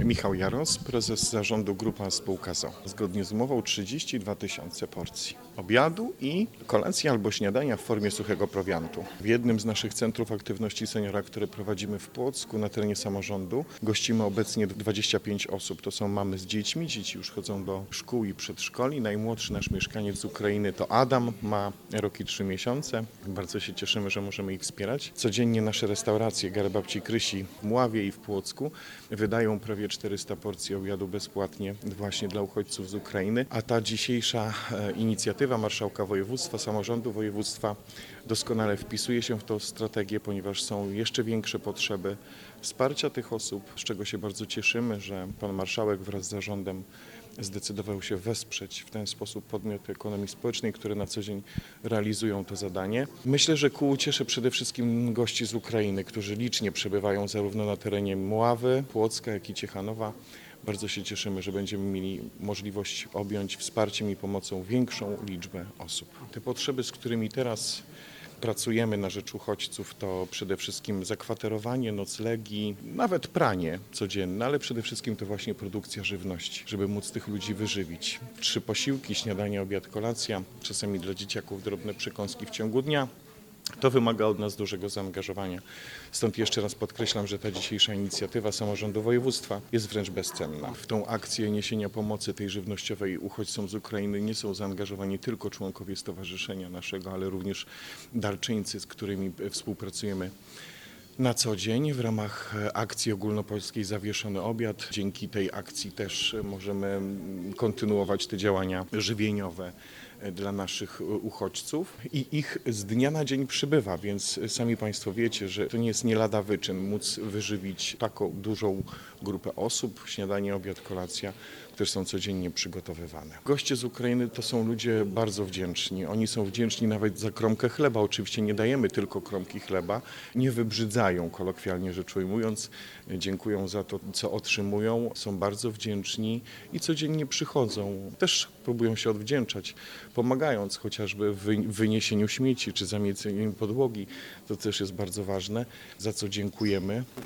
Michał Jaros, prezes zarządu Grupa Spółka ZOO. Zgodnie z umową 32 000 porcji obiadu i kolacji albo śniadania w formie suchego prowiantu. W jednym z naszych centrów aktywności seniora, które prowadzimy w Płocku na terenie samorządu, gościmy obecnie 25 osób. To są mamy z dziećmi, dzieci już chodzą do szkół i przedszkoli. Najmłodszy nasz mieszkaniec z Ukrainy to Adam, ma rok i 3 miesiące. Bardzo się cieszymy, że możemy ich wspierać. Codziennie nasze restauracje Gary Babci Krysi w Mławie i w Płocku wydają prawie 400 porcji obiadu bezpłatnie właśnie dla uchodźców z Ukrainy, a ta dzisiejsza inicjatywa marszałka województwa, samorządu województwa doskonale wpisuje się w tą strategię, ponieważ są jeszcze większe potrzeby wsparcia tych osób, z czego się bardzo cieszymy, że pan marszałek wraz z zarządem zdecydował się wesprzeć w ten sposób podmioty ekonomii społecznej, które na co dzień realizują to zadanie. Myślę, że ku uciesze przede wszystkim gości z Ukrainy, którzy licznie przebywają zarówno na terenie Mławy, Płocka, jak i Ciechanowa. Bardzo się cieszymy, że będziemy mieli możliwość objąć wsparciem i pomocą większą liczbę osób. Te potrzeby, z którymi teraz pracujemy na rzecz uchodźców, to przede wszystkim zakwaterowanie, noclegi, nawet pranie codzienne, ale przede wszystkim to właśnie produkcja żywności, żeby móc tych ludzi wyżywić. 3 posiłki, śniadanie, obiad, kolacja, czasami dla dzieciaków drobne przekąski w ciągu dnia. To wymaga od nas dużego zaangażowania. Stąd jeszcze raz podkreślam, że ta dzisiejsza inicjatywa samorządu województwa jest wręcz bezcenna. W tą akcję niesienia pomocy tej żywnościowej uchodźcom z Ukrainy nie są zaangażowani tylko członkowie stowarzyszenia naszego, ale również darczyńcy, z którymi współpracujemy na co dzień w ramach akcji ogólnopolskiej Zawieszony Obiad. Dzięki tej akcji też możemy kontynuować te działania żywieniowe dla naszych uchodźców i ich z dnia na dzień przybywa, więc sami Państwo wiecie, że to nie jest nie lada wyczyn móc wyżywić taką dużą grupę osób, śniadanie, obiad, kolacja, które są codziennie przygotowywane. Goście z Ukrainy to są ludzie bardzo wdzięczni. Oni są wdzięczni nawet za kromkę chleba. Oczywiście nie dajemy tylko kromki chleba, nie wybrzydzają, kolokwialnie rzecz ujmując. Dziękują za to, co otrzymują, są bardzo wdzięczni i codziennie przychodzą. Też próbują się odwdzięczać, pomagając chociażby w wyniesieniu śmieci czy zamieceniu podłogi. To też jest bardzo ważne, za co dziękujemy.